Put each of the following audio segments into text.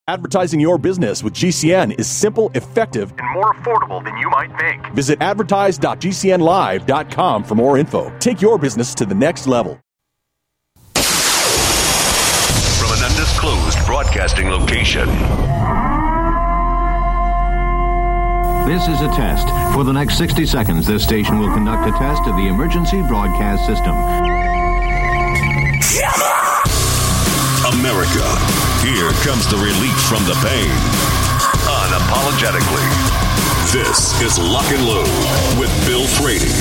Advertising your business with GCN is simple, effective, and more affordable than you might think. Visit advertise.gcnlive.com for more info. Take your business to the next level. From an undisclosed broadcasting location. This is a test. For the next 60 seconds, this station will conduct a test of the emergency broadcast system. America, here comes the relief from the pain. Unapologetically. This is Lock and Load with Bill Frady.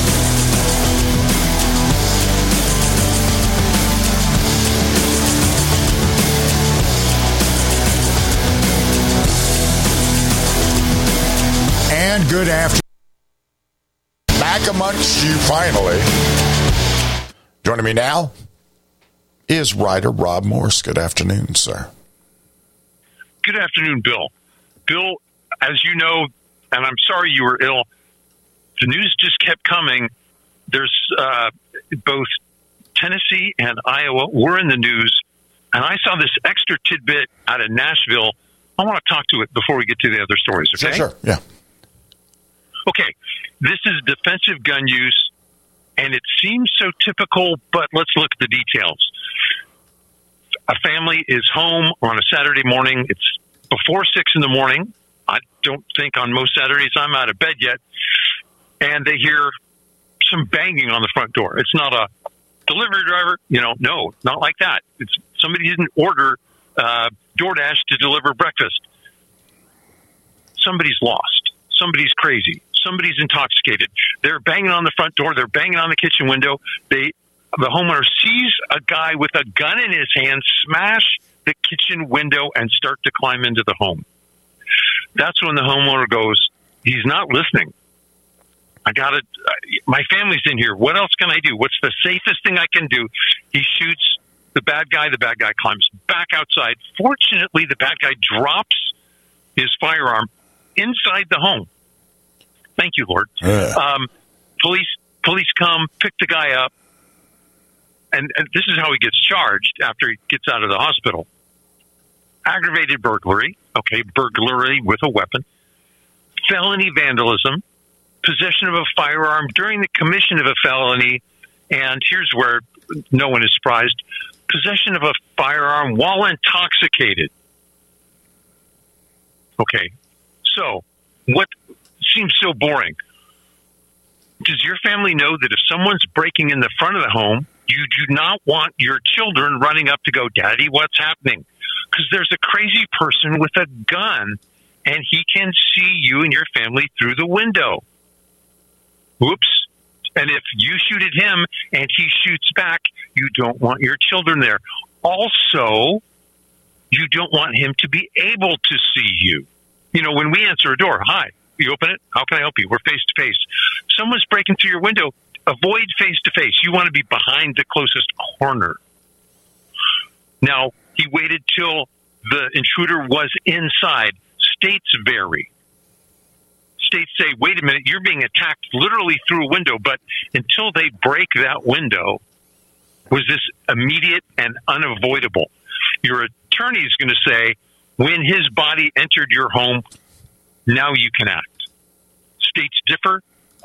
And good afternoon. Back amongst you finally. Joining me now is writer Rob Morse. Good afternoon, sir. Good afternoon, Bill. Bill, as you know, and I'm sorry you were ill, the news just kept coming. There's both Tennessee and Iowa were in the news, and I saw this extra tidbit out of Nashville. I want to talk to it before we get to the other stories, okay? Sure, yeah. Okay, this is defensive gun use, and it seems so typical, but let's look at the details. A family is home on a Saturday morning. It's before 6 in the morning. I don't think on most Saturdays I'm out of bed yet. And they hear some banging on the front door. It's not a delivery driver. No, not like that. It's somebody didn't order DoorDash to deliver breakfast. Somebody's lost. Somebody's crazy. Somebody's intoxicated. They're banging on the front door. They're banging on the kitchen window. The homeowner sees a guy with a gun in his hand smash the kitchen window and start to climb into the home. That's when the homeowner goes, he's not listening. My family's in here. What else can I do? What's the safest thing I can do? He shoots the bad guy. The bad guy climbs back outside. Fortunately, the bad guy drops his firearm inside the home. Thank you, Lord. Police come, pick the guy up. And this is how he gets charged after he gets out of the hospital. Aggravated burglary. Okay, burglary with a weapon. Felony vandalism. Possession of a firearm during the commission of a felony. And here's where no one is surprised. Possession of a firearm while intoxicated. Okay, so what seems so boring? Does your family know that if someone's breaking in the front of the home, you do not want your children running up to go, Daddy, what's happening? Because there's a crazy person with a gun, and he can see you and your family through the window. Whoops. And if you shoot at him and he shoots back, you don't want your children there. Also, you don't want him to be able to see you. When we answer a door, hi, you open it? How can I help you? We're face to face. Someone's breaking through your window. Avoid face-to-face. You want to be behind the closest corner. Now, he waited till the intruder was inside. States vary. States say, wait a minute, you're being attacked literally through a window, but until they break that window, was this immediate and unavoidable? Your attorney is going to say, when his body entered your home, now you can act. States differ.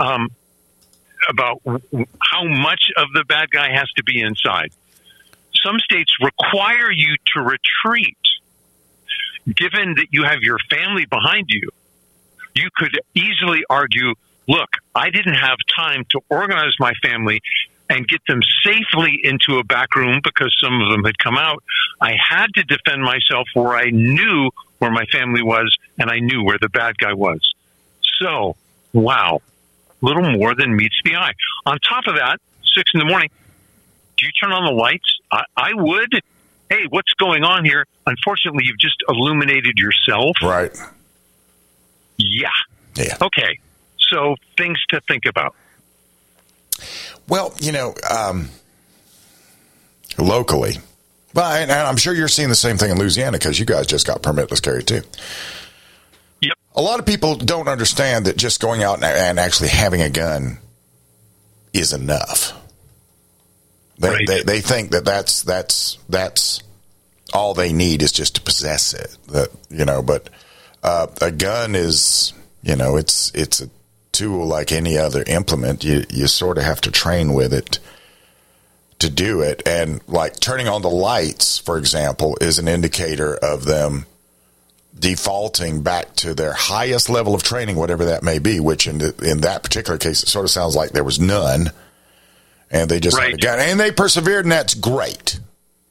About how much of the bad guy has to be inside. Some states require you to retreat. Given that you have your family behind you, you could easily argue, look, I didn't have time to organize my family and get them safely into a back room because some of them had come out. I had to defend myself where I knew where my family was and I knew where the bad guy was. So, wow. Little more than meets the eye. On top of that, 6 in the morning, do you turn on the lights? I would. Hey, what's going on here? Unfortunately, you've just illuminated yourself. Right. Yeah. Okay. So things to think about. Well, locally, and I'm sure you're seeing the same thing in Louisiana because you guys just got permitless carry too. Yep. A lot of people don't understand that just going out and actually having a gun is enough. They think that that's all they need is just to possess it. But a gun is, it's a tool like any other implement. You sort of have to train with it to do it. And like turning on the lights, for example, is an indicator of them defaulting back to their highest level of training, whatever that may be, which in that particular case, it sort of sounds like there was none. And they just had a gun. And they persevered, and that's great.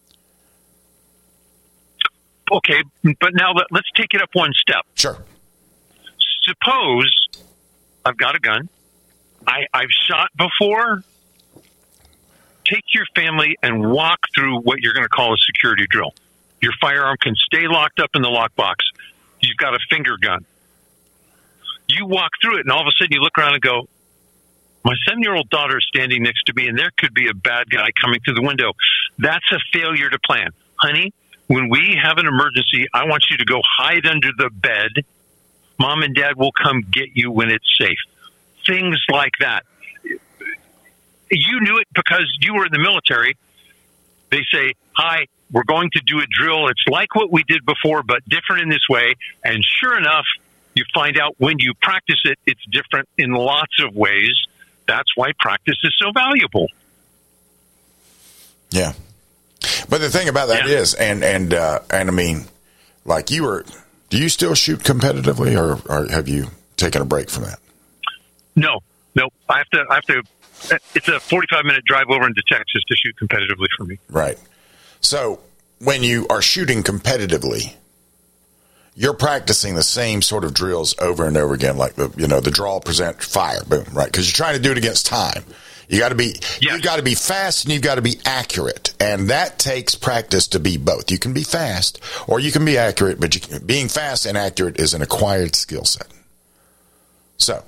Okay, but now let's take it up one step. Sure. Suppose I've got a gun. I've shot before. Take your family and walk through what you're going to call a security drill. Your firearm can stay locked up in the lockbox. You've got a finger gun. You walk through it, and all of a sudden you look around and go, my 7-year-old daughter is standing next to me, and there could be a bad guy coming through the window. That's a failure to plan. Honey, when we have an emergency, I want you to go hide under the bed. Mom and Dad will come get you when it's safe. Things like that. You knew it because you were in the military. They say, hi, we're going to do a drill. It's like what we did before, but different in this way. And sure enough, you find out when you practice it, it's different in lots of ways. That's why practice is so valuable. Yeah. But the thing about that is, and I mean, like do you still shoot competitively or have you taken a break from that? No. I have to, it's a 45-minute drive over into Texas to shoot competitively for me. Right. So when you are shooting competitively, you're practicing the same sort of drills over and over again, like the draw, present, fire, boom, right? Because you're trying to do it against time. You got to be, you've got to be fast and you've got to be accurate, and that takes practice to be both. You can be fast or you can be accurate, but being fast and accurate is an acquired skill set. So,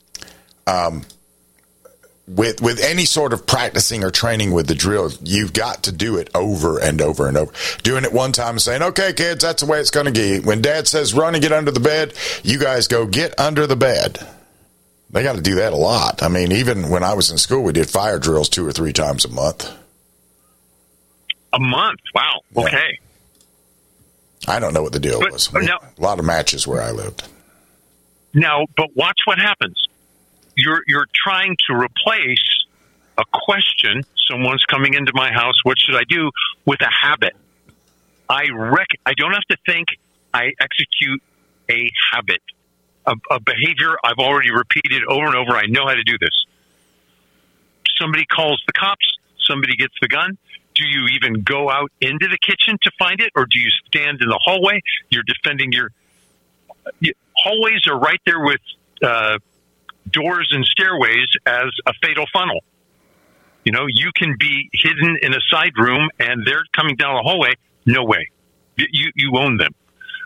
with any sort of practicing or training with the drill, you've got to do it over and over and over. Doing it one time and saying, okay, kids, that's the way it's going to be. When Dad says run and get under the bed, you guys go get under the bed. They got to do that a lot. I mean, even when I was in school, we did fire drills 2 or 3 times a month. A month? Wow. Okay. I don't know what the deal was. A lot of matches where I lived. Now, but watch what happens. You're trying to replace a question. Someone's coming into my house. What should I do? With a habit. I don't have to think. I execute a habit, a behavior I've already repeated over and over. I know how to do this. Somebody calls the cops. Somebody gets the gun. Do you even go out into the kitchen to find it, or do you stand in the hallway? You're defending your hallways are right there with doors and stairways as a fatal funnel. You can be hidden in a side room and they're coming down the hallway. No way. You own them.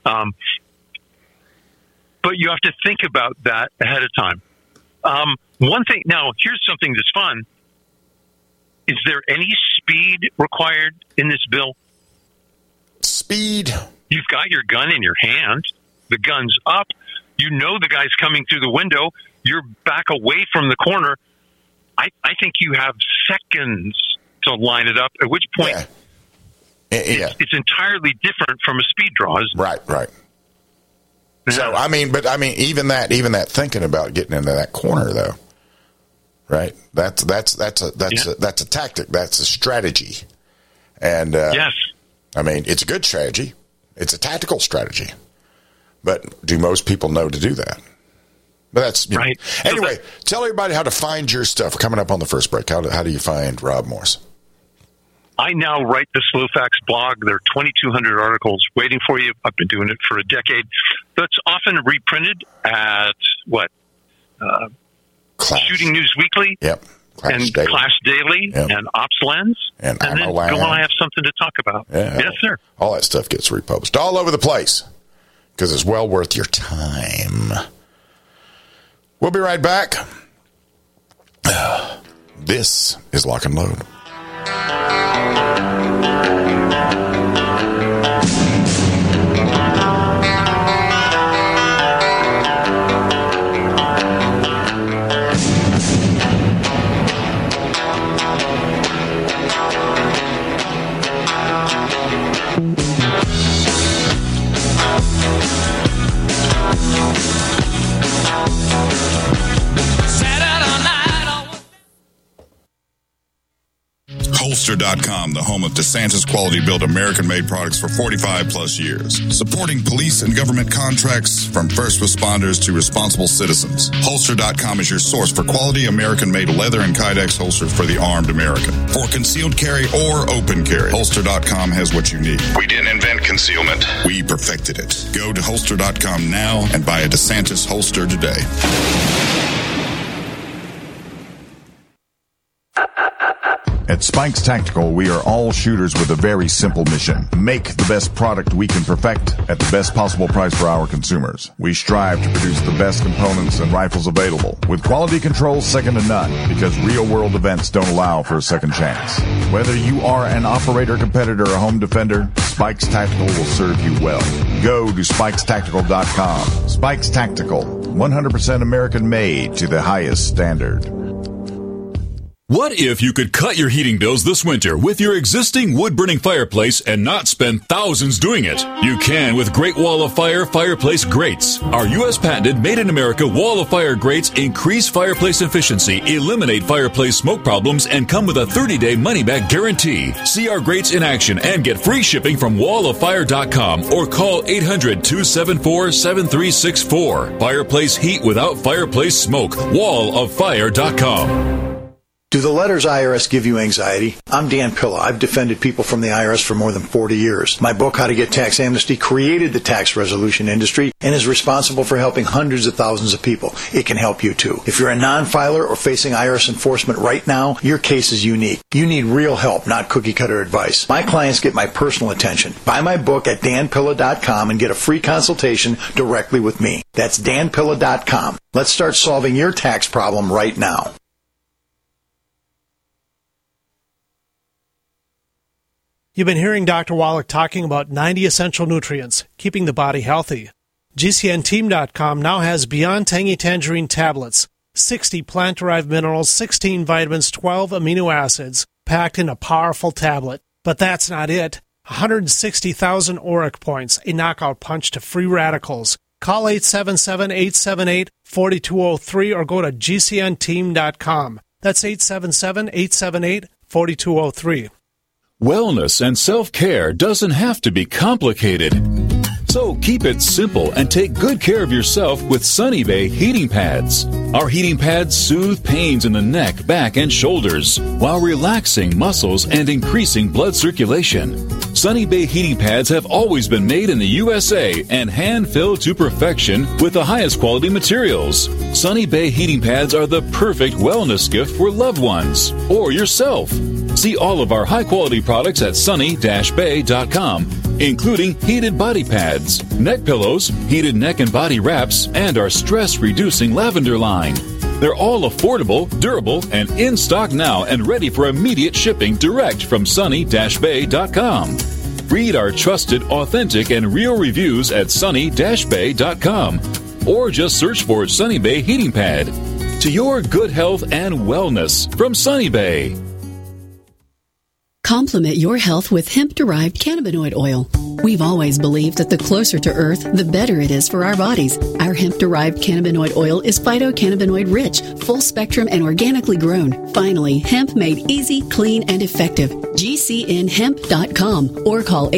But you have to think about that ahead of time. One thing, now here's something that's fun. Is there any speed required in this bill? Speed? You've got your gun in your hand. The gun's up. You know the guy's coming through the window. You're back away from the corner. I think you have seconds to line it up, at which point it's entirely different from a speed draw, isn't it? Right. Yeah. So, even that thinking about getting into that corner, though, right? That's a tactic. That's a strategy. And, yes. It's a good strategy. It's a tactical strategy. But do most people know to do that? But that's right. Anyway, tell everybody how to find your stuff. We're coming up on the first break. How do you find Rob Morse? I now write the Slow Facts blog. There are 2,200 articles waiting for you. I've been doing it for a decade. That's often reprinted at Shooting News Weekly. Yep. Clash Daily yep. and Ops Lens. And then go on, I have something to talk about. Yeah. Yes, sir. All that stuff gets republished all over the place because it's well worth your time. We'll be right back. This is Lock and Load. Holster.com, the home of DeSantis quality-built American-made products for 45-plus years. Supporting police and government contracts from first responders to responsible citizens. Holster.com is your source for quality American-made leather and Kydex holsters for the armed American. For concealed carry or open carry, Holster.com has what you need. We didn't invent concealment. We perfected it. Go to Holster.com now and buy a DeSantis holster today. At Spikes Tactical, we are all shooters with a very simple mission. Make the best product we can perfect at the best possible price for our consumers. We strive to produce the best components and rifles available, with quality control second to none, because real-world events don't allow for a second chance. Whether you are an operator, competitor, or home defender, Spikes Tactical will serve you well. Go to SpikesTactical.com. Spikes Tactical, 100% American-made to the highest standard. What if you could cut your heating bills this winter with your existing wood-burning fireplace and not spend thousands doing it? You can with Great Wall of Fire fireplace grates. Our U.S. patented made-in-America Wall of Fire grates increase fireplace efficiency, eliminate fireplace smoke problems, and come with a 30-day money-back guarantee. See our grates in action and get free shipping from walloffire.com or call 800-274-7364. Fireplace heat without fireplace smoke. walloffire.com. Do the letters IRS give you anxiety? I'm Dan Pilla. I've defended people from the IRS for more than 40 years. My book, How to Get Tax Amnesty, created the tax resolution industry and is responsible for helping hundreds of thousands of people. It can help you too. If you're a non-filer or facing IRS enforcement right now, your case is unique. You need real help, not cookie-cutter advice. My clients get my personal attention. Buy my book at danpilla.com and get a free consultation directly with me. That's danpilla.com. Let's start solving your tax problem right now. You've been hearing Dr. Wallach talking about 90 essential nutrients, keeping the body healthy. GCNteam.com now has Beyond Tangy Tangerine tablets, 60 plant-derived minerals, 16 vitamins, 12 amino acids, packed in a powerful tablet. But that's not it. 160,000 ORAC points, a knockout punch to free radicals. Call 877-878-4203 or go to GCNteam.com. That's 877-878-4203. Wellness and self-care doesn't have to be complicated. So keep it simple and take good care of yourself with Sunny Bay heating pads. Our heating pads soothe pains in the neck, back, and shoulders while relaxing muscles and increasing blood circulation. Sunny Bay heating pads have always been made in the USA and hand-filled to perfection with the highest quality materials. Sunny Bay heating pads are the perfect wellness gift for loved ones or yourself. See all of our high-quality products at sunny-bay.com, including heated body pads, neck pillows, heated neck and body wraps, and our stress-reducing lavender line. They're all affordable, durable, and in stock now and ready for immediate shipping direct from sunny-bay.com. Read our trusted, authentic, and real reviews at sunny-bay.com or just search for Sunny Bay Heating Pad. To your good health and wellness from Sunny Bay. Complement your health with hemp-derived cannabinoid oil. We've always believed that the closer to Earth, the better it is for our bodies. Our hemp-derived cannabinoid oil is phytocannabinoid-rich, full-spectrum, and organically grown. Finally, hemp made easy, clean, and effective. GCNhemp.com or call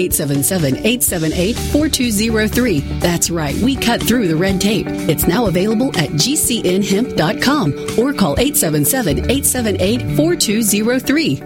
877-878-4203. That's right, we cut through the red tape. It's now available at GCNhemp.com or call 877-878-4203.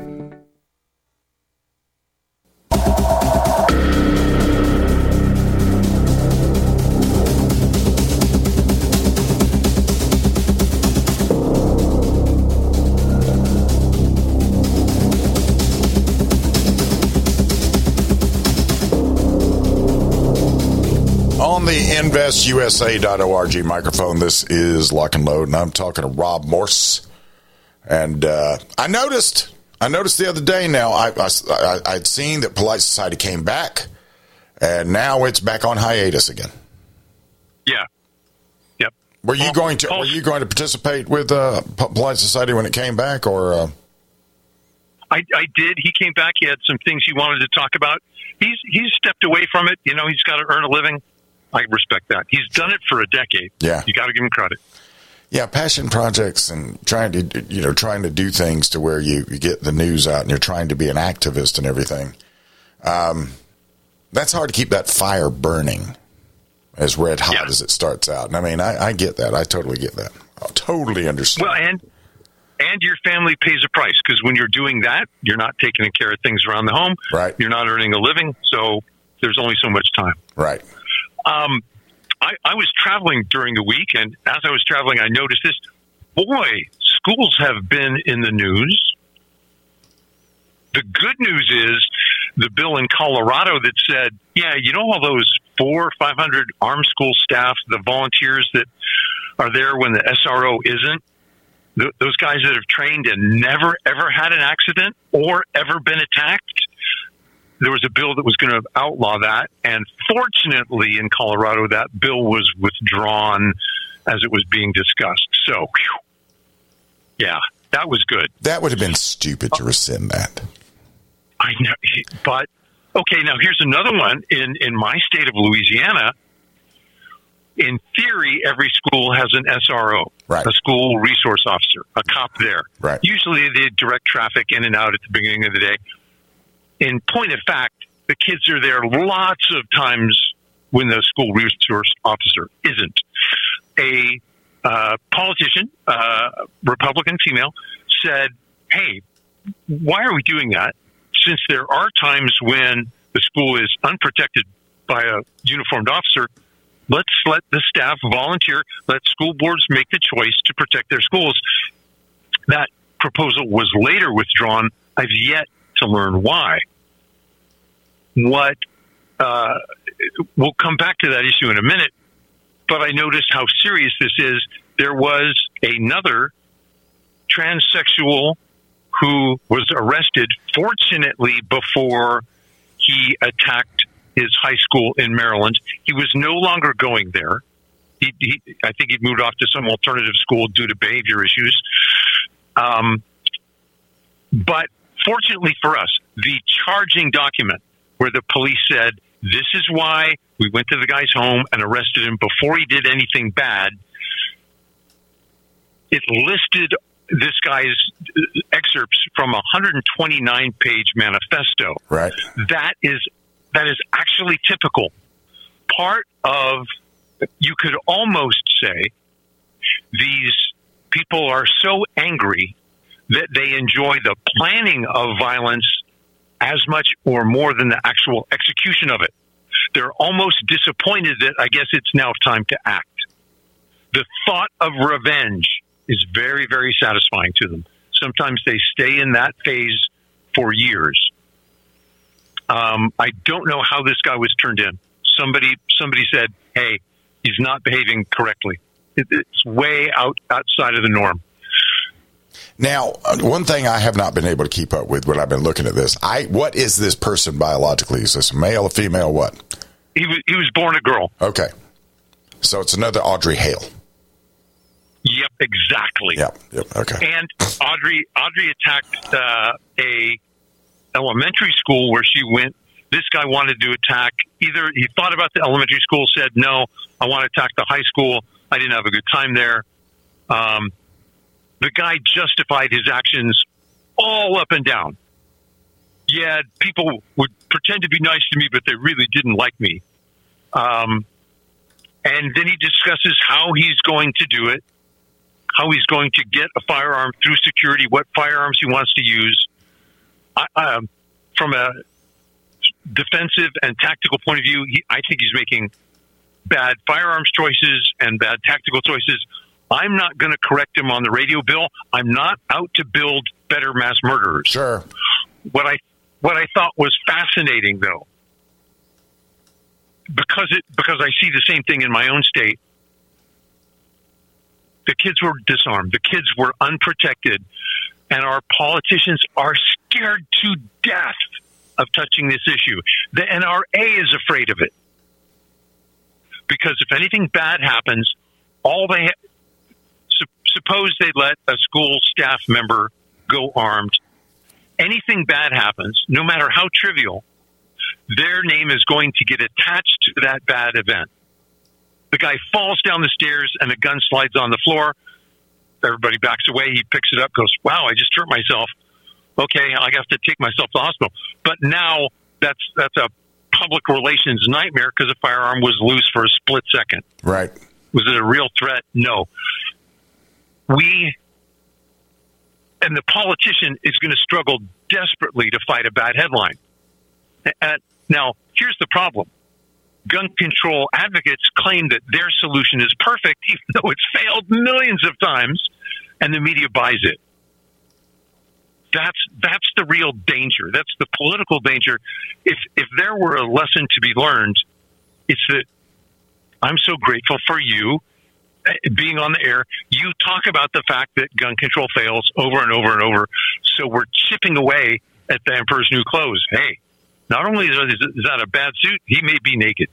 On the InvestUSA.org microphone, this is Lock and Load, and I'm talking to Rob Morse. And I noticed the other day now, I'd seen that Polite Society came back, and now it's back on hiatus again. Yeah. Yep. Were you going to participate with Polite Society when it came back, or? I did. He came back. He had some things he wanted to talk about. He's stepped away from it. You know, he's got to earn a living. I respect that. He's done it for a decade. Yeah. You got to give him credit. Yeah, passion projects and trying to do things to where you get the news out and you're trying to be an activist and everything. That's hard to keep that fire burning as red hot as it starts out. And I mean, I get that. I totally get that. I totally understand. Well, and your family pays a price, because when you're doing that, you're not taking care of things around the home. Right. You're not earning a living, so there's only so much time. Right. I was traveling during the week, and as I was traveling, I noticed this. Boy, schools have been in the news. The good news is the bill in Colorado that said, all those 400 or 500 armed school staff, the volunteers that are there when the SRO isn't, those guys that have trained and never, ever had an accident or ever been attacked. There was a bill that was going to outlaw that. And fortunately, in Colorado, that bill was withdrawn as it was being discussed. So, that was good. That would have been stupid to rescind that. I know. But, okay, now here's another one. In my state of Louisiana, in theory, every school has an SRO, right. A school resource officer, a cop there. Right. Usually they direct traffic in and out at the beginning of the day. In point of fact, the kids are there lots of times when the school resource officer isn't. A politician, Republican female, said, hey, why are we doing that? Since there are times when the school is unprotected by a uniformed officer, let's let the staff volunteer, let school boards make the choice to protect their schools. That proposal was later withdrawn. I've yet to learn why. We'll come back to that issue in a minute, but I noticed how serious this is. There was another transsexual who was arrested, fortunately, before he attacked his high school in Maryland. He was no longer going there. I think he'd moved off to some alternative school due to behavior issues. But fortunately for us, the charging document where the police said, this is why we went to the guy's home and arrested him before he did anything bad, it listed this guy's excerpts from a 129-page manifesto. Right. That is actually typical. Part of, you could almost say, these people are so angry that they enjoy the planning of violence as much or more than the actual execution of it. They're almost disappointed that I guess it's now time to act. The thought of revenge is very, very satisfying to them. Sometimes they stay in that phase for years. I don't know how this guy was turned in. Somebody said, hey, he's not behaving correctly. It's way outside of the norm. Now, one thing I have not been able to keep up with when I've been looking at this, what is this person biologically? Is this a male, a female, what? He was born a girl. Okay. So it's another Audrey Hale. Yep, exactly. Yep, okay. And Audrey attacked a elementary school where she went. This guy wanted to attack, either he thought about the elementary school, said, no, I want to attack the high school. I didn't have a good time there. The guy justified his actions all up and down. Yeah, people would pretend to be nice to me, but they really didn't like me. And then he discusses how he's going to do it, how he's going to get a firearm through security, what firearms he wants to use. From a defensive and tactical point of view, I think he's making bad firearms choices and bad tactical choices. I'm not going to correct him on the radio, Bill. I'm not out to build better mass murderers. Sure. What I thought was fascinating, though, because I see the same thing in my own state. The kids were disarmed. The kids were unprotected. And our politicians are scared to death of touching this issue. The NRA is afraid of it. Because if anything bad happens, suppose they let a school staff member go armed. Anything bad happens, no matter how trivial, their name is going to get attached to that bad event. The guy falls down the stairs and a gun slides on the floor. Everybody backs away. He picks it up, goes, wow, I just hurt myself. Okay, I have to take myself to the hospital. But now that's a public relations nightmare because the firearm was loose for a split second. Right. Was it a real threat? No. And the politician is going to struggle desperately to fight a bad headline. Now, here's the problem. Gun control advocates claim that their solution is perfect, even though it's failed millions of times, and the media buys it. That's the real danger. That's the political danger. If there were a lesson to be learned, it's that I'm so grateful for you being on the air. You talk about the fact that gun control fails over and over and over. So we're chipping away at the emperor's new clothes. Hey, not only is that a bad suit, he may be naked.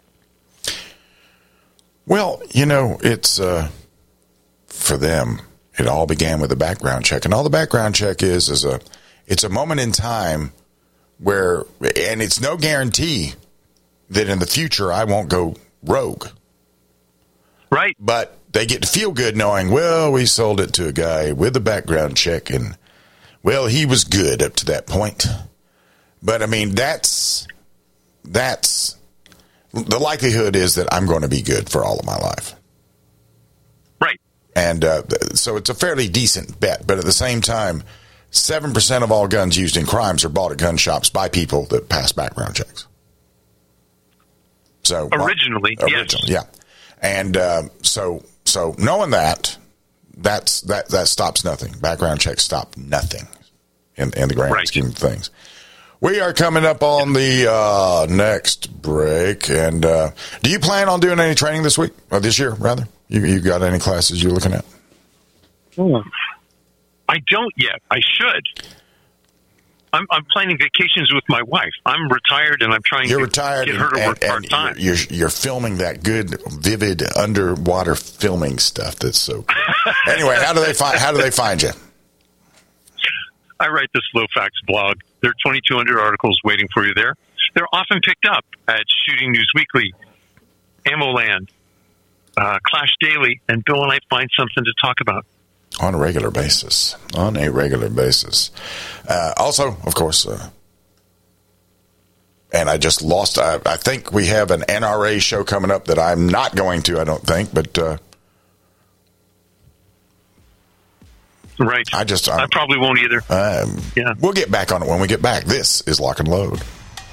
Well, it's for them. It all began with a background check, and all the background check is it's a moment in time where, and it's no guarantee that in the future I won't go rogue. Right. But they get to feel good knowing, well, we sold it to a guy with a background check, and, well, he was good up to that point. But, I mean, that's the likelihood is that I'm going to be good for all of my life. Right. And so it's a fairly decent bet. But at the same time, 7% of all guns used in crimes are bought at gun shops by people that pass background checks. So Originally, yes. Yeah. And so knowing that stops nothing. Background checks stop nothing in the grand scheme of things. We are coming up on the next break. And do you plan on doing any training this week, or this year, rather? You got any classes you're looking at? I don't yet. I should. I'm planning vacations with my wife. I'm retired, and I'm trying to get her to work part-time. You're filming that good, vivid underwater filming stuff. That's so cool. Anyway, how do they find you? I write the Slow Facts blog. There are 2,200 articles waiting for you there. They're often picked up at Shooting News Weekly, AmmoLand, Clash Daily, and Bill and I find something to talk about. On a regular basis. Also, of course, and I just lost, I think we have an NRA show coming up that I'm not going to, I don't think, but right. I probably won't either. Yeah. We'll get back on it when we get back. This is Lock and Load.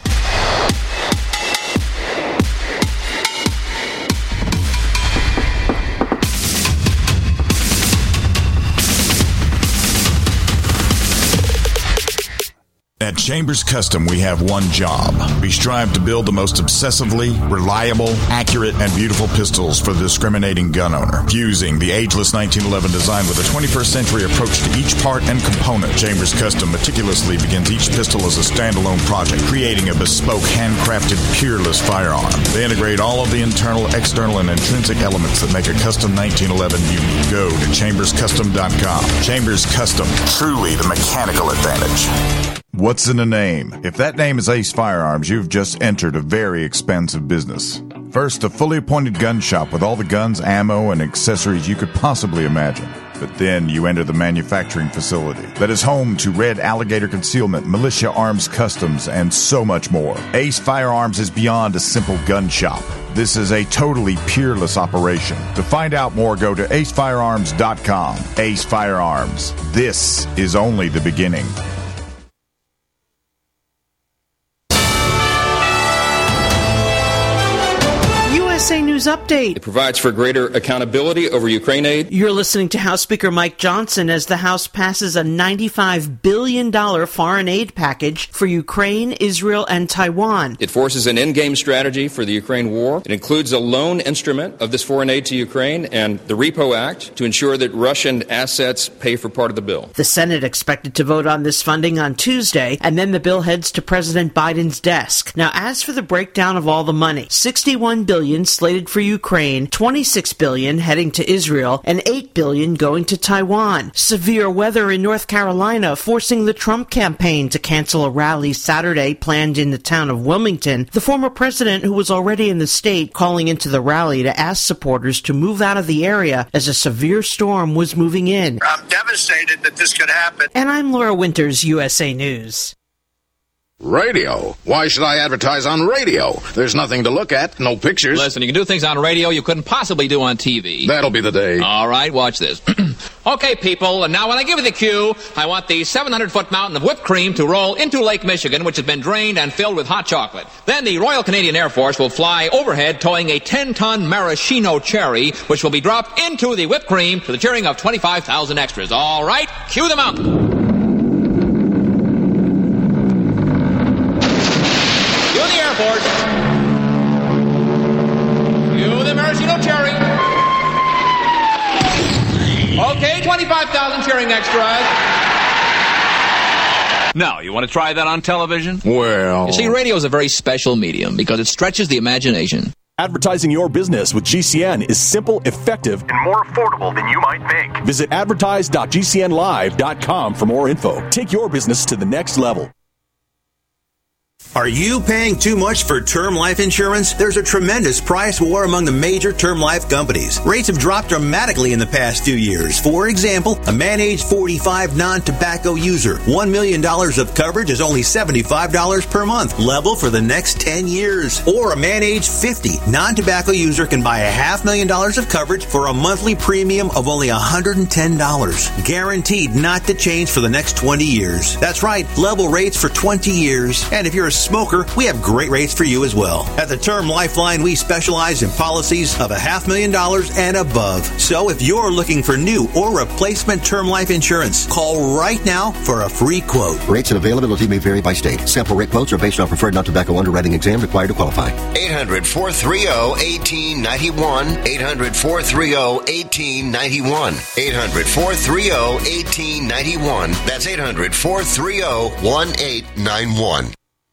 At Chambers Custom, we have one job. We strive to build the most obsessively reliable, accurate, and beautiful pistols for the discriminating gun owner. Fusing the ageless 1911 design with a 21st century approach to each part and component, Chambers Custom meticulously begins each pistol as a standalone project, creating a bespoke, handcrafted, peerless firearm. They integrate all of the internal, external, and intrinsic elements that make a custom 1911 unique. Go to chamberscustom.com. Chambers Custom, truly the mechanical advantage. What's in a name? If that name is Ace Firearms, you've just entered a very expensive business. First, a fully appointed gun shop with all the guns, ammo, and accessories you could possibly imagine. But then you enter the manufacturing facility that is home to Red Alligator Concealment, Militia Arms Customs, and so much more. Ace Firearms is beyond a simple gun shop. This is a totally peerless operation. To find out more, go to acefirearms.com. Ace Firearms. This is only the beginning. USA News Update. It provides for greater accountability over Ukraine aid. You're listening to House Speaker Mike Johnson as the House passes a $95 billion foreign aid package for Ukraine, Israel, and Taiwan. It forces an endgame strategy for the Ukraine war. It includes a loan instrument of this foreign aid to Ukraine and the Repo Act to ensure that Russian assets pay for part of the bill. The Senate expected to vote on this funding on Tuesday, and then the bill heads to President Biden's desk. Now, as for the breakdown of all the money, $61 billion slated for Ukraine, $26 billion heading to Israel, and $8 billion going to Taiwan. Severe weather in North Carolina forcing the Trump campaign to cancel a rally Saturday planned in the town of Wilmington. The former president, who was already in the state, calling into the rally to ask supporters to move out of the area as a severe storm was moving in. I'm devastated that this could happen. And I'm Laura Winters, USA News. Radio? Why should I advertise on radio? There's nothing to look at, no pictures. Listen, you can do things on radio you couldn't possibly do on TV. That'll be the day. All right, watch this. Okay, people, and now when I give you the cue, I want the 700-foot mountain of whipped cream to roll into Lake Michigan, which has been drained and filled with hot chocolate. Then the Royal Canadian Air Force will fly overhead towing a 10-ton maraschino cherry, which will be dropped into the whipped cream to the cheering of 25,000 extras. All right, cue the mountain. Force. You the maraschino cherry. Okay, 25,000 cheering extras. Now, you want to try that on television? Well... You see, radio is a very special medium because it stretches the imagination. Advertising your business with GCN is simple, effective, and more affordable than you might think. Visit advertise.gcnlive.com for more info. Take your business to the next level. Are you paying too much for term life insurance? There's a tremendous price war among the major term life companies. Rates have dropped dramatically in the past 2 years. For example, a man age 45 non-tobacco user, $1 million of coverage is only $75 per month, level for the next 10 years. Or a man age 50 non-tobacco user can buy $500,000 of coverage for a monthly premium of only $110, guaranteed not to change for the next 20 years. That's right, level rates for 20 years. And if you're a smoker, we have great rates for you as well. At the Term Lifeline, we specialize in policies of $500,000 and above. So if you're looking for new or replacement term life insurance, call right now for a free quote. Rates and availability may vary by state. Sample rate quotes are based on preferred non-tobacco underwriting exam required to qualify. 800-430-1891. 800-430-1891. 800-430-1891. That's 800-430-1891.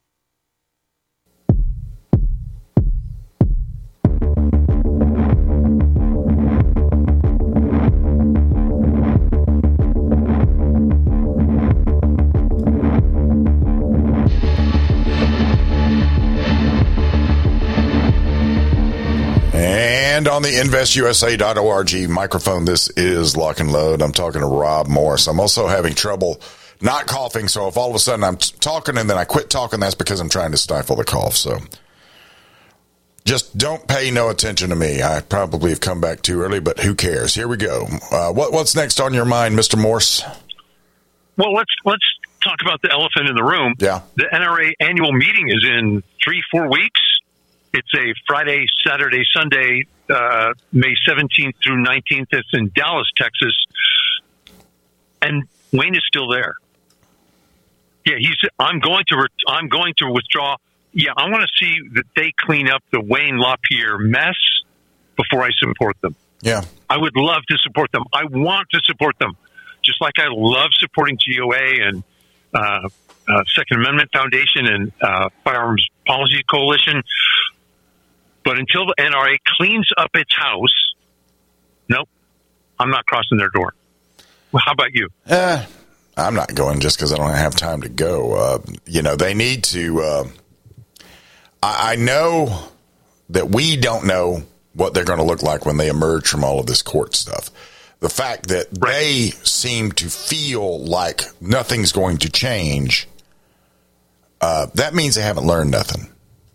And on the InvestUSA.org microphone, this is Lock and Load. I'm talking to Rob Morse. I'm also having trouble not coughing, so if all of a sudden I'm talking and then I quit talking, that's because I'm trying to stifle the cough. So just don't pay no attention to me. I probably have come back too early, but who cares? Here we go. What's next on your mind, Mr. Morse? Well, let's talk about the elephant in the room. Yeah. The NRA annual meeting is in 3-4 weeks. It's a Friday, Saturday, Sunday, May 17th through 19th. It's in Dallas, Texas. And Wayne is still there. Yeah, I'm going to withdraw. Yeah, I want to see that they clean up the Wayne LaPierre mess before I support them. Yeah. I would love to support them. I want to support them. Just like I love supporting GOA and Second Amendment Foundation and Firearms Policy Coalition. But until the NRA cleans up its house, nope, I'm not crossing their door. Well, how about you? I'm not going just because I don't have time to go. They need to. I know that we don't know what they're going to look like when they emerge from all of this court stuff. The fact that they seem to feel like nothing's going to change, that means they haven't learned nothing.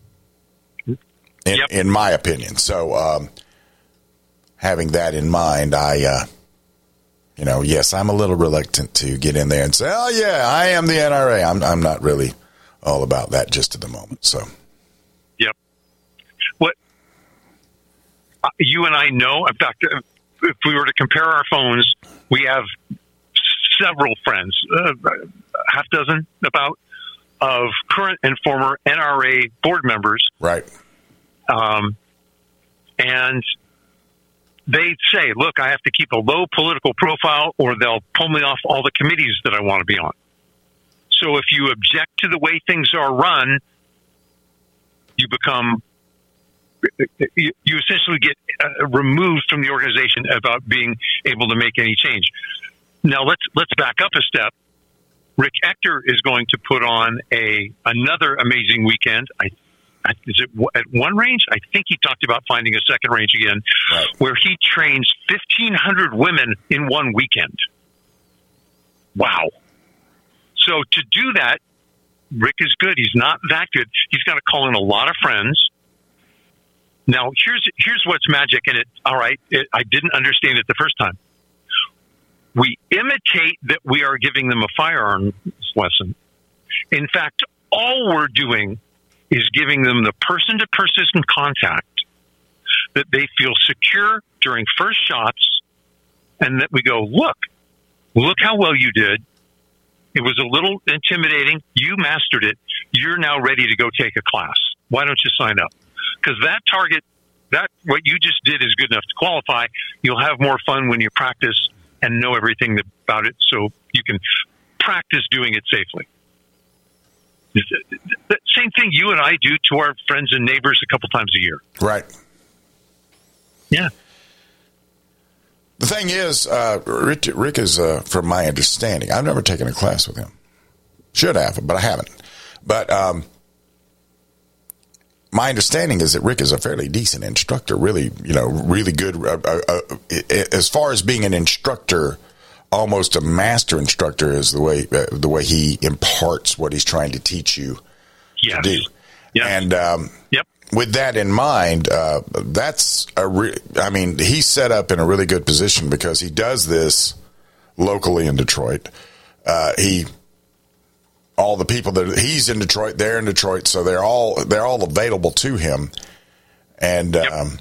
In my opinion. So, having that in mind, yes, I'm a little reluctant to get in there and say, oh, yeah, I am the NRA. I'm not really all about that just at the moment. So, yep. What you and I know, in fact, if we were to compare our phones, we have several friends, half dozen about, of current and former NRA board members. Right. And they say, look, I have to keep a low political profile or they'll pull me off all the committees that I want to be on. So if you object to the way things are run, you become you essentially get removed from the organization about being able to make any change. Now let's back up a step. Rick Ector is going to put on another amazing weekend. Is it at one range? I think he talked about finding a second range again, right, where he trains 1,500 women in one weekend. Wow. So to do that, Rick is good. He's not that good. He's got to call in a lot of friends. Now, here's what's magic in it. All right, I didn't understand it the first time. We imitate that we are giving them a firearms lesson. In fact, all we're doing is giving them the person-to-person contact that they feel secure during first shots, and that we go, look how well you did. It was a little intimidating. You mastered it. You're now ready to go take a class. Why don't you sign up? Because that target, what you just did is good enough to qualify. You'll have more fun when you practice and know everything about it, so you can practice doing it safely. The same thing you and I do to our friends and neighbors a couple times a year. Right. Yeah. The thing is, Rick is, from my understanding, I've never taken a class with him. Should have, but I haven't. But my understanding is that Rick is a fairly decent instructor, really good. As far as being an instructor, almost a master instructor is the way he imparts what he's trying to teach you to do. Yes. And with that in mind, he's set up in a really good position because he does this locally in Detroit. All the people that he's in Detroit, they're in Detroit, so they're all available to him. And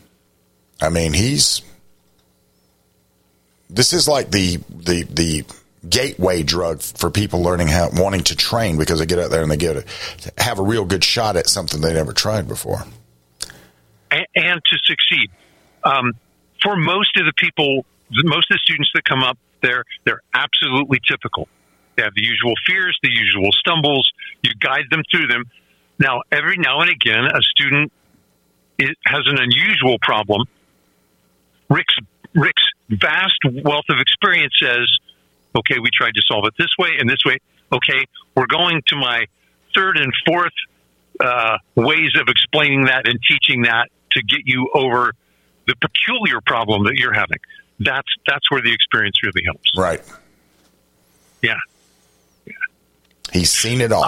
this is like the gateway drug for people wanting to train, because they get out there and they get to have a real good shot at something they never tried before. And to succeed. For most of the students that come up, they're absolutely typical. They have the usual fears, the usual stumbles. You guide them through them. Now, every now and again, a student has an unusual problem. Rick's vast wealth of experience says, okay, we tried to solve it this way and this way. Okay, we're going to my third and fourth ways of explaining that and teaching that to get you over the peculiar problem that you're having. That's where the experience really helps. Right. Yeah. He's seen it all.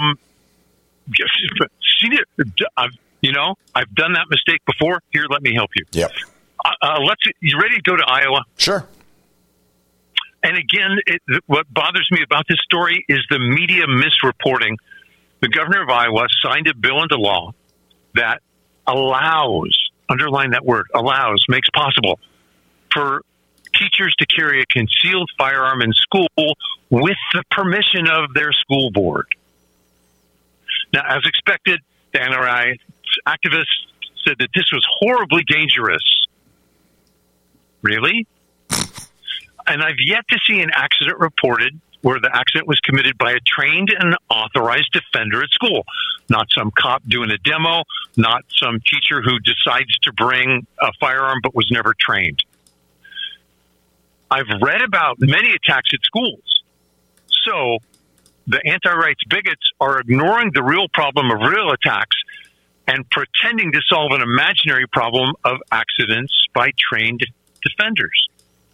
Seen it. I've done that mistake before. Here, let me help you. Yep. You ready to go to Iowa? Sure. And again, what bothers me about this story is the media misreporting. The governor of Iowa signed a bill into law that allows, underline that word, allows, makes possible for teachers to carry a concealed firearm in school with the permission of their school board. Now, as expected, the NRA activists said that this was horribly dangerous. Really? And I've yet to see an accident reported where the accident was committed by a trained and authorized defender at school. Not some cop doing a demo, not some teacher who decides to bring a firearm but was never trained. I've read about many attacks at schools. So the anti-rights bigots are ignoring the real problem of real attacks and pretending to solve an imaginary problem of accidents by trained defenders.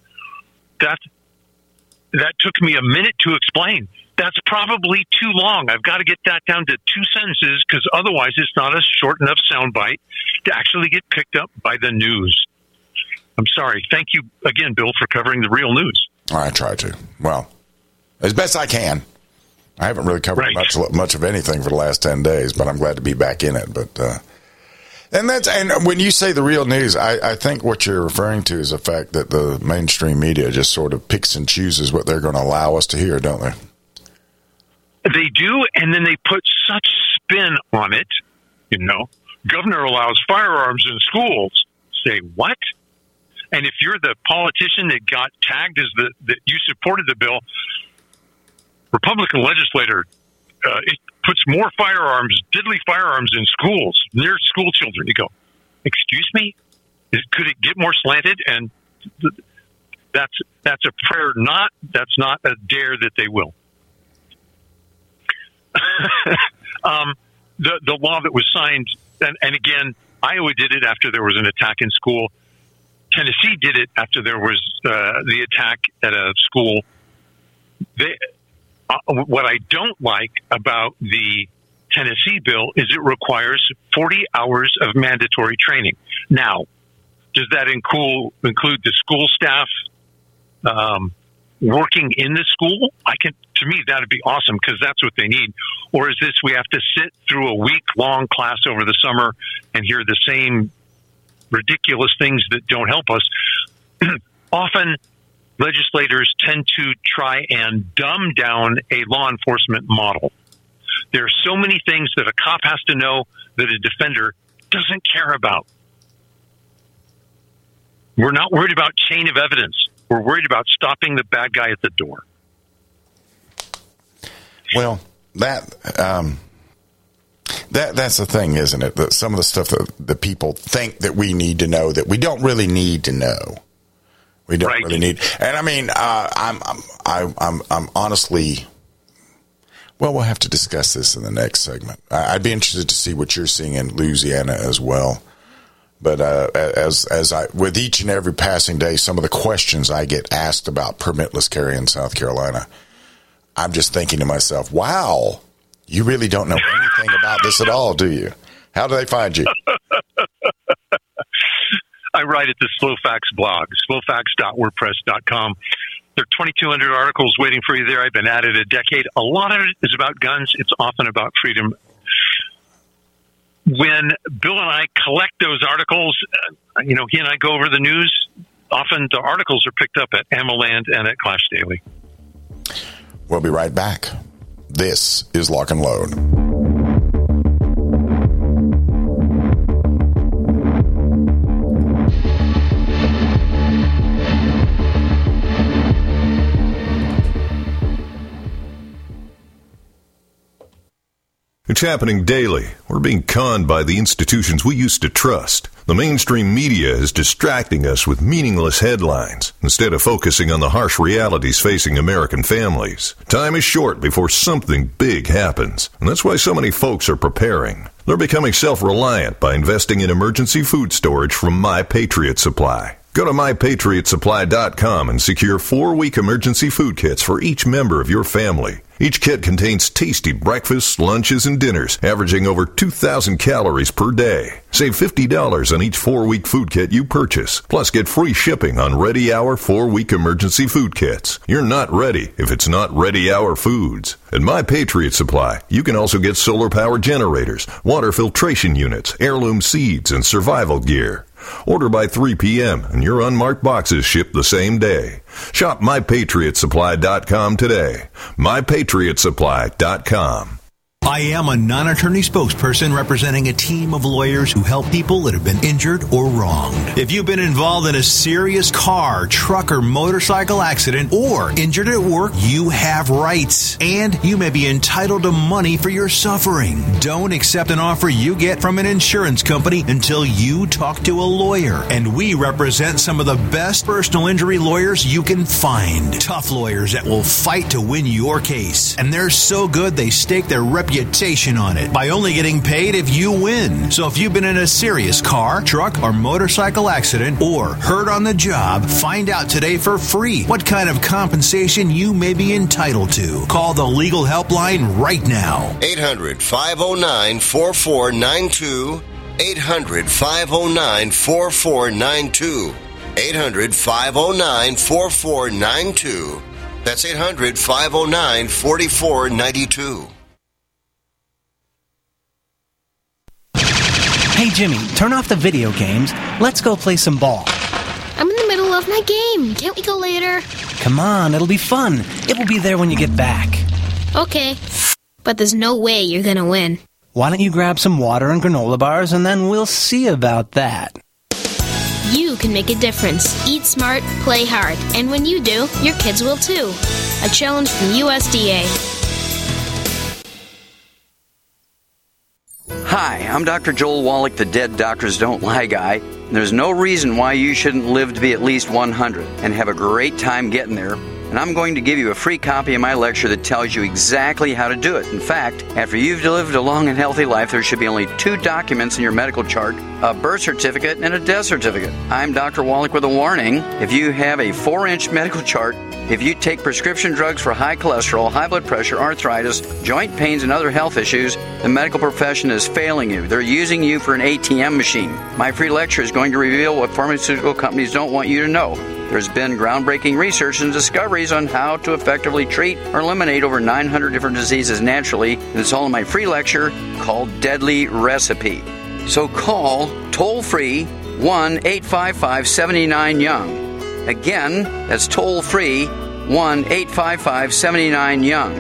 That took me a minute to explain. That's probably too long. I've got to get that down to 2 sentences, because otherwise it's not a short enough soundbite to actually get picked up by the news. I'm sorry. Thank you again, Bill, for covering the real news. I try to. Well, as best I can. I haven't really covered much of anything for the last 10 days, but I'm glad to be back in it. But and when you say the real news, I think what you're referring to is the fact that the mainstream media just sort of picks and chooses what they're going to allow us to hear, don't they? They do, and then they put such spin on it. Governor allows firearms in schools. Say what? And if you're the politician that got tagged as that you supported the bill, Republican legislator, it puts more firearms, deadly firearms in schools, near school children. You go, Excuse me? Could it get more slanted? And that's a prayer. That's not a dare that they will. The law that was signed, and again, Iowa did it after there was an attack in school. Tennessee did it after there was the attack at a school. What I don't like about the Tennessee bill is it requires 40 hours of mandatory training. Now, does that include the school staff working in the school? To me, that would be awesome because that's what they need. Or is this we have to sit through a week-long class over the summer and hear the same ridiculous things that don't help us? Often, legislators tend to try and dumb down a law enforcement model. There are so many things that a cop has to know that a defender doesn't care about. We're not worried about chain of evidence. We're worried about stopping the bad guy at the door. Well, that's the thing, isn't it? That some of the stuff that people think that we need to know that we don't really need to know. We don't really need. And I mean, I'm honestly. Well, we'll have to discuss this in the next segment. I'd be interested to see what you're seeing in Louisiana as well. But as I, with each and every passing day, some of the questions I get asked about permitless carry in South Carolina, I'm just thinking to myself, wow, you really don't know anything about this at all, do you? How do they find you? I write at the SlowFacts blog, slowfacts.wordpress.com. There are 2,200 articles waiting for you there. I've been at it a decade. A lot of it is about guns. It's often about freedom. When Bill and I collect those articles, he and I go over the news. Often the articles are picked up at AmmoLand and at Clash Daily. We'll be right back. This is Lock and Load. It's happening daily. We're being conned by the institutions we used to trust. The mainstream media is distracting us with meaningless headlines instead of focusing on the harsh realities facing American families. Time is short before something big happens, and that's why so many folks are preparing. They're becoming self-reliant by investing in emergency food storage from My Patriot Supply. Go to MyPatriotSupply.com and secure 4-week emergency food kits for each member of your family. Each kit contains tasty breakfasts, lunches, and dinners, averaging over 2,000 calories per day. Save $50 on each 4-week food kit you purchase. Plus, get free shipping on Ready Hour 4-week emergency food kits. You're not ready if it's not Ready Hour Foods. At My Patriot Supply, you can also get solar-powered generators, water filtration units, heirloom seeds, and survival gear. Order by 3 p.m. and your unmarked boxes ship the same day. Shop MyPatriotSupply.com today. MyPatriotSupply.com. I am a non-attorney spokesperson representing a team of lawyers who help people that have been injured or wronged. If you've been involved in a serious car, truck, or motorcycle accident or injured at work, you have rights, and you may be entitled to money for your suffering. Don't accept an offer you get from an insurance company until you talk to a lawyer, and we represent some of the best personal injury lawyers you can find. Tough lawyers that will fight to win your case, and they're so good they stake their reputation on it by only getting paid if you win. So if you've been in a serious car, truck, or motorcycle accident or hurt on the job, find out today for free what kind of compensation you may be entitled to. Call the legal helpline right now. 800-509-4492. 800-509-4492. 800-509-4492. That's 800-509-4492. Hey, Jimmy, turn off the video games. Let's go play some ball. I'm in the middle of my game. Can't we go later? Come on, it'll be fun. It will be there when you get back. Okay, but there's no way you're gonna win. Why don't you grab some water and granola bars, and then we'll see about that. You can make a difference. Eat smart, play hard. And when you do, your kids will too. A challenge from USDA. Hi, I'm Dr. Joel Wallach, the Dead Doctors Don't Lie guy. And there's no reason why you shouldn't live to be at least 100 and have a great time getting there. And I'm going to give you a free copy of my lecture that tells you exactly how to do it. In fact, after you've lived a long and healthy life, there should be only 2 documents in your medical chart, a birth certificate and a death certificate. I'm Dr. Wallach with a warning. If you have a 4-inch medical chart, if you take prescription drugs for high cholesterol, high blood pressure, arthritis, joint pains, and other health issues, the medical profession is failing you. They're using you for an ATM machine. My free lecture is going to reveal what pharmaceutical companies don't want you to know. There's been groundbreaking research and discoveries on how to effectively treat or eliminate over 900 different diseases naturally, and it's all in my free lecture called Deadly Recipe. So call toll-free 1-855-79-YOUNG. Again, that's toll-free 1-855-79-YOUNG.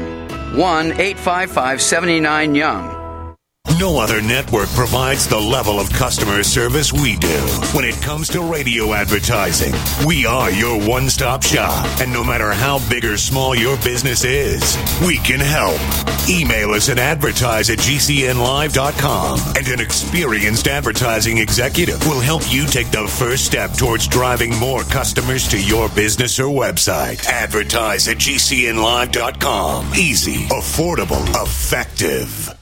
1-855-79-YOUNG. No other network provides the level of customer service we do. When it comes to radio advertising, we are your one-stop shop. And no matter how big or small your business is, we can help. Email us at advertise@gcnlive.com, and an experienced advertising executive will help you take the first step towards driving more customers to your business or website. Advertise@gcnlive.com. Easy, affordable, effective.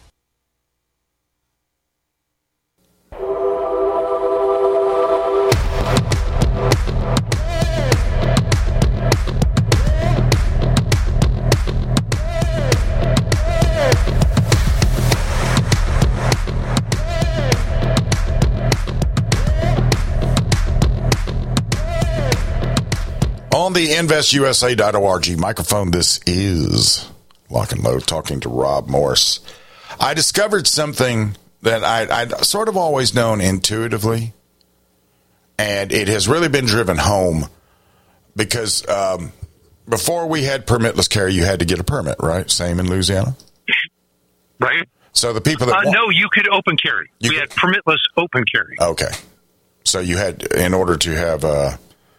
On the InvestUSA.org microphone, this is Lock and Load talking to Rob Morse. I discovered something that I'd sort of always known intuitively, and it has really been driven home because before we had permitless carry, you had to get a permit, right? Same in Louisiana? Right. So the people that no, you could open carry. We had permitless open carry. Okay. So you had, in order to have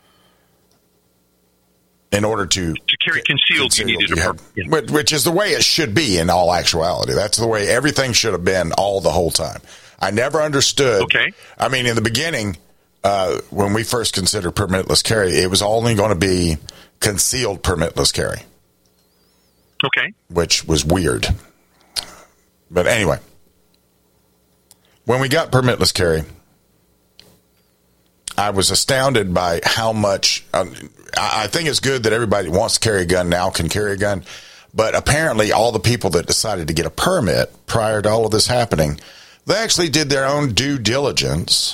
to carry concealed, you needed a permit. Yeah. Which is the way it should be in all actuality. That's the way everything should have been all the whole time. I never understood. Okay. I mean, in the beginning, when we first considered permitless carry, it was only going to be concealed permitless carry. Okay. Which was weird. But anyway, when we got permitless carry, I was astounded by how much. I think it's good that everybody who wants to carry a gun now can carry a gun, but apparently all the people that decided to get a permit prior to all of this happening, they actually did their own due diligence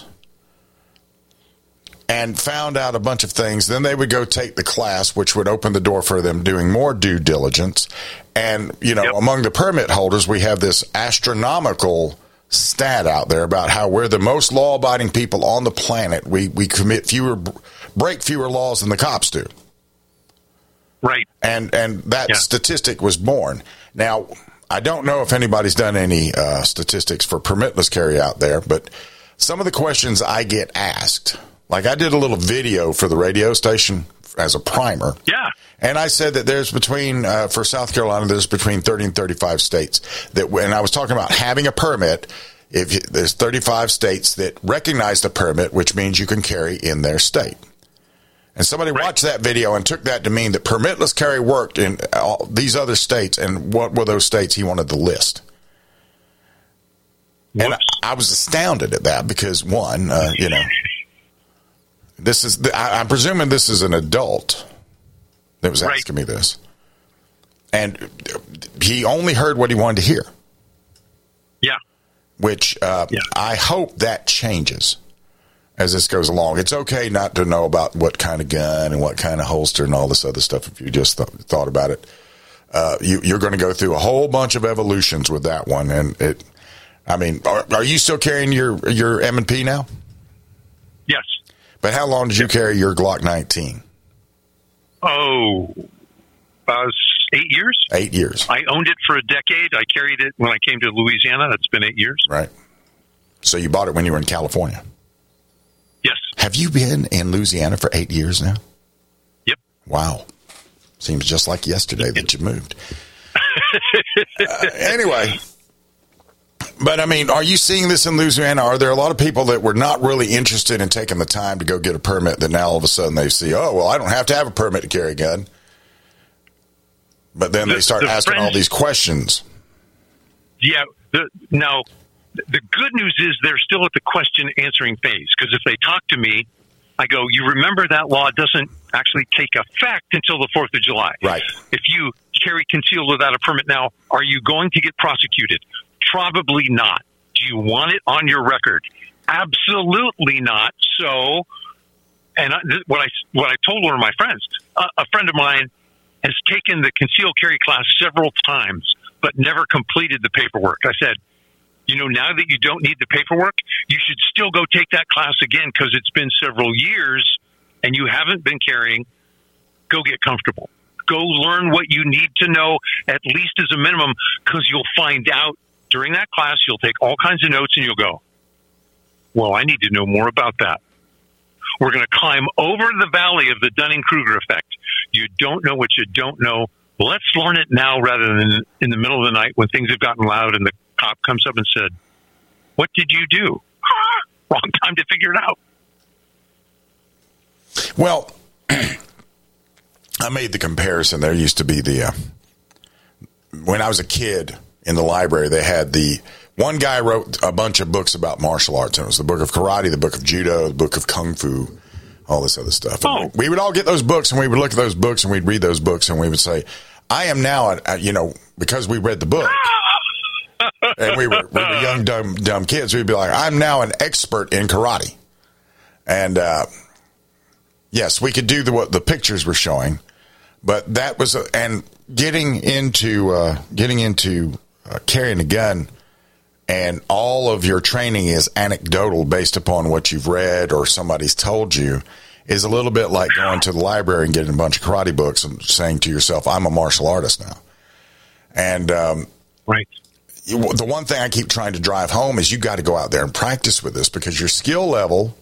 and found out a bunch of things. Then they would go take the class, which would open the door for them doing more due diligence. And, among the permit holders, we have this astronomical stat out there about how we're the most law-abiding people on the planet. We break fewer laws than the cops do. Right. And that statistic was born. Now, I don't know if anybody's done any statistics for permitless carry out there, but some of the questions I get asked, like I did a little video for the radio station as a primer. Yeah. And I said that there's for South Carolina, there's between 30 and 35 states and I was talking about having a permit. There's 35 states that recognize the permit, which means you can carry in their state. And somebody watched that video and took that to mean that permitless carry worked in all these other states. And what were those states he wanted to list? Whoops. And I was astounded at that because, one, this is I'm presuming this is an adult that was asking me this. And he only heard what he wanted to hear. Yeah. Which I hope that changes as this goes along. It's okay not to know about what kind of gun and what kind of holster and all this other stuff if you just thought about it. You're going to go through a whole bunch of evolutions with that one. And are you still carrying your M&P now? Yes. But how long did you carry your Glock 19? Oh, 8 years. 8 years. I owned it for a decade. I carried it when I came to Louisiana. It's been 8 years. Right. So you bought it when you were in California? Yes. Have you been in Louisiana for 8 years now? Yep. Wow. Seems just like yesterday that you moved. Anyway, But, I mean, are you seeing this in Louisiana? Are there a lot of people that were not really interested in taking the time to go get a permit that now all of a sudden they see, oh, well, I don't have to have a permit to carry a gun? But then they start asking all these questions. Yeah. Now, the good news is they're still at the question answering phase, because if they talk to me, I go, you remember that law doesn't actually take effect until the 4th of July. Right. If you carry concealed without a permit now, are you going to get prosecuted? Probably not. Do you want it on your record? Absolutely not. So, and what I told one of my friends, a friend of mine has taken the concealed carry class several times, but never completed the paperwork. I said, now that you don't need the paperwork, you should still go take that class again, because it's been several years and you haven't been carrying. Go get comfortable. Go learn what you need to know, at least as a minimum, because you'll find out during that class, you'll take all kinds of notes and you'll go, well, I need to know more about that. We're going to climb over the valley of the Dunning-Kruger effect. You don't know what you don't know. Let's learn it now rather than in the middle of the night when things have gotten loud and the cop comes up and said, what did you do? Wrong time to figure it out. Well, I made the comparison. There used to be when I was a kid in the library, they had one guy wrote a bunch of books about martial arts. And it was the book of karate, the book of judo, the book of kung fu, all this other stuff. Oh. We would all get those books, and we would look at those books, and we'd read those books, and we would say, I am now, because we read the book, and we were young, dumb kids, we'd be like, I'm now an expert in karate. And, yes, we could do what the pictures were showing, but that was, and getting into carrying a gun, and all of your training is anecdotal based upon what you've read or somebody's told you, is a little bit like going to the library and getting a bunch of karate books and saying to yourself, I'm a martial artist now. And right. The one thing I keep trying to drive home is you got to go out there and practice with this, because your skill level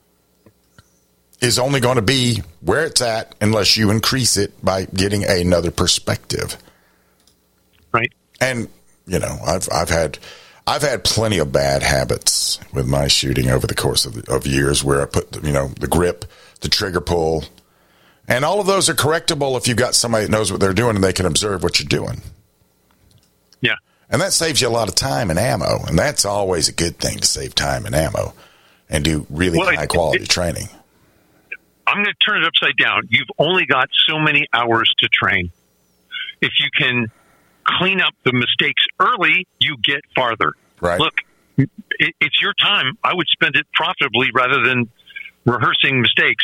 is only going to be where it's at unless you increase it by getting another perspective. Right. And, I've had plenty of bad habits with my shooting over the course of years, where I put, the grip, the trigger pull, and all of those are correctable if you've got somebody that knows what they're doing and they can observe what you're doing. Yeah. And that saves you a lot of time and ammo, and that's always a good thing, to save time and ammo and do really high-quality training. I'm going to turn it upside down. You've only got so many hours to train. If you can clean up the mistakes early, you get farther. Right. Look, it's your time. I would spend it profitably rather than rehearsing mistakes.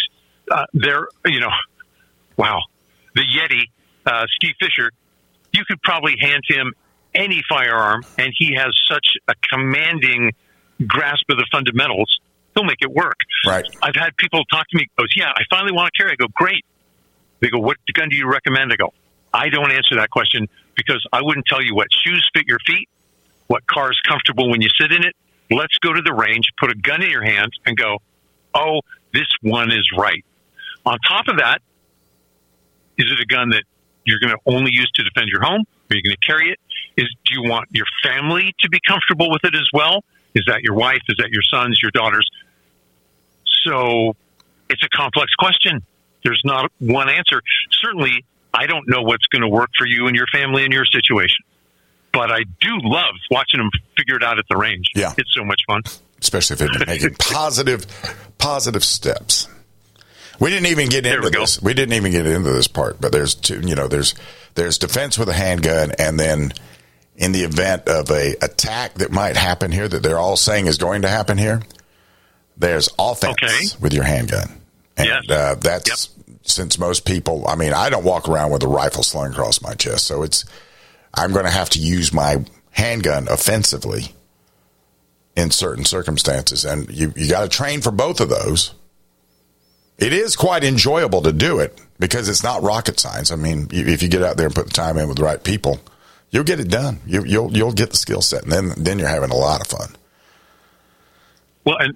Wow. The Yeti, Steve Fisher, you could probably hand him any firearm, and he has such a commanding grasp of the fundamentals. He'll make it work. Right. I've had people talk to me, goes, yeah, I finally want to carry. I go, great. They go, what gun do you recommend? I go, I don't answer that question, because I wouldn't tell you what shoes fit your feet, what car is comfortable when you sit in it. Let's go to the range, put a gun in your hand, and go, oh, this one is right. On top of that, is it a gun that you're going to only use to defend your home? Are you going to carry it? Do you want your family to be comfortable with it as well? Is that your wife? Is that your sons, your daughters? So it's a complex question. There's not one answer. Certainly, I don't know what's going to work for you and your family and your situation. But I do love watching them figure it out at the range. Yeah. It's so much fun. Especially if they're making positive steps. We didn't even get into this. We didn't even get into this part, but there's two, there's defense with a handgun, and then in the event of a attack that might happen here, that they're all saying is going to happen here, there's offense with your handgun. And that's, since most people, I don't walk around with a rifle slung across my chest, so I'm going to have to use my handgun offensively in certain circumstances, and you got to train for both of those. It is quite enjoyable to do it, because it's not rocket science. If you get out there and put the time in with the right people, you'll get it done. You'll get the skill set, and then you're having a lot of fun. Well, and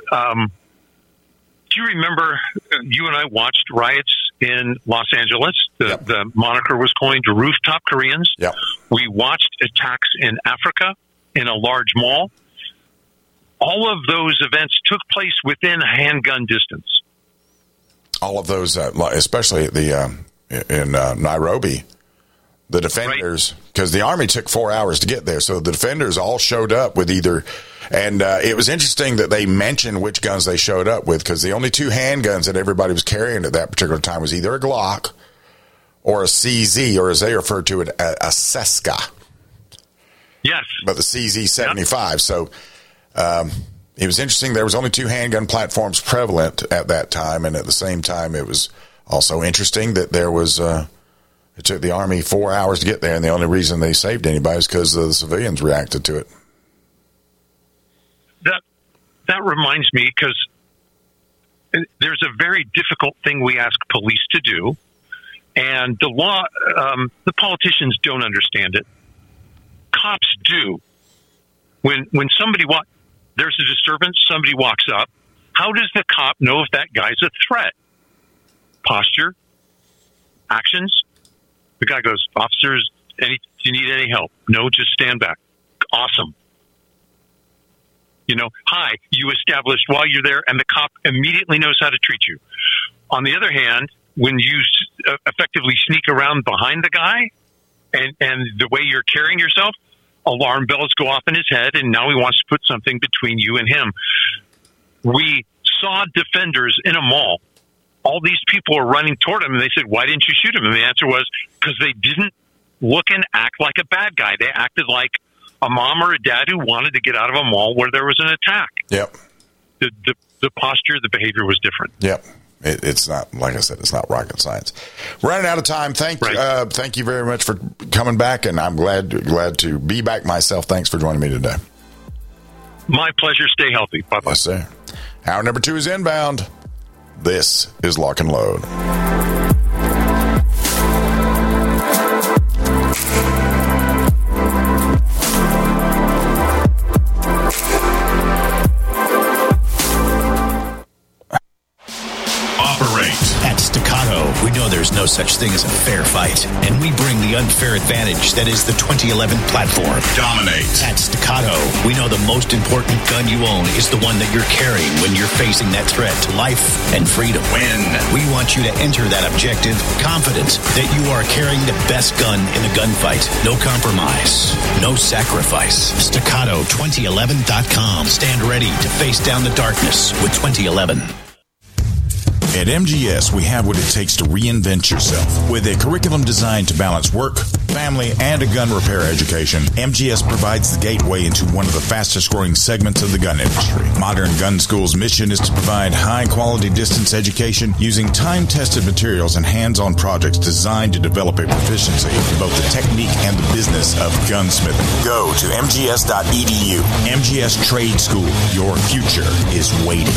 do you remember you and I watched riots in Los Angeles? The moniker was coined Rooftop Koreans. Yep. We watched attacks in Africa. in a large mall. All of those events took place within handgun distance. All of those, especially in Nairobi, the defenders, because the Army took 4 hours to get there, so the defenders all showed up with either, and it was interesting that they mentioned which guns they showed up with, because the only two handguns that everybody was carrying at that particular time was either a Glock or a CZ, or as they refer to it, a Seska. Yes. But the CZ-75. Yep. So it was interesting. There was only two handgun platforms prevalent at that time, and at the same time, it was also interesting that there was it took the Army 4 hours to get there, and the only reason they saved anybody is because the civilians reacted to it. That reminds me, because there's a very difficult thing we ask police to do, and the law, the politicians don't understand it. Cops do. When somebody there's a disturbance, somebody walks up. How does the cop know if that guy's a threat? Posture, actions. The guy goes, officers, do you need any help? No, just stand back. Awesome. Hi, you established while you're there, and the cop immediately knows how to treat you. On the other hand, when you effectively sneak around behind the guy and the way you're carrying yourself, alarm bells go off in his head, and now he wants to put something between you and him. We saw defenders in a mall. All these people are running toward him, and they said, why didn't you shoot him? And the answer was, because they didn't look and act like a bad guy. They acted like a mom or a dad who wanted to get out of a mall where there was an attack. Yep. The posture, the behavior was different. Yep. It's not, like I said, it's not rocket science. Running out of time. Thank you very much for coming back, and I'm glad to be back myself. Thanks for joining me today. My pleasure. Stay healthy. Bye-bye. Yes, sir. Hour number 2 is inbound. This is Lock and Load. At Staccato, we know there's no such thing as a fair fight, and we bring the unfair advantage that is the 2011 platform. Dominate. At Staccato, we know the most important gun you own is the one that you're carrying when you're facing that threat to life and freedom. Win. We want you to enter that objective confident that you are carrying the best gun in the gunfight. No compromise, no sacrifice. Staccato2011.com. Stand ready to face down the darkness with 2011. At MGS, we have what it takes to reinvent yourself. With a curriculum designed to balance work, family, and a gun repair education, MGS provides the gateway into one of the fastest-growing segments of the gun industry. Modern Gun School's mission is to provide high-quality distance education using time-tested materials and hands-on projects designed to develop a proficiency in both the technique and the business of gunsmithing. Go to mgs.edu. MGS Trade School. Your future is waiting.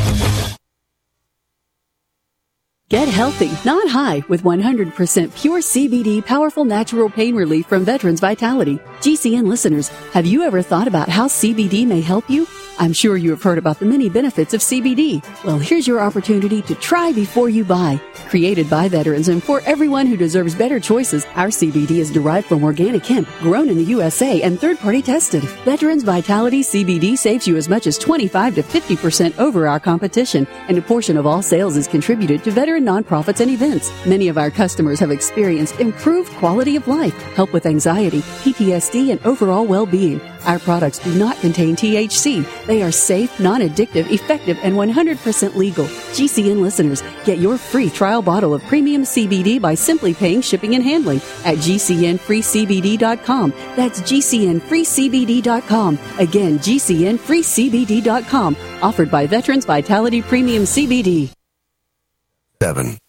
Get healthy, not high, with 100% pure CBD powerful natural pain relief from Veterans Vitality. GCN listeners, have you ever thought about how CBD may help you? I'm sure you have heard about the many benefits of CBD. Well, here's your opportunity to try before you buy. Created by veterans and for everyone who deserves better choices, our CBD is derived from organic hemp, grown in the USA and third-party tested. Veterans Vitality CBD saves you as much as 25 to 50% over our competition, and a portion of all sales is contributed to veteran nonprofits and events. Many of our customers have experienced improved quality of life, help with anxiety, PTSD, and overall well-being. Our products do not contain THC. They are safe, non-addictive, effective, and 100% legal. GCN listeners, get your free trial bottle of premium CBD by simply paying shipping and handling at GCNFreeCBD.com. That's GCNFreeCBD.com. Again, GCNFreeCBD.com. Offered by Veterans Vitality Premium CBD. 7.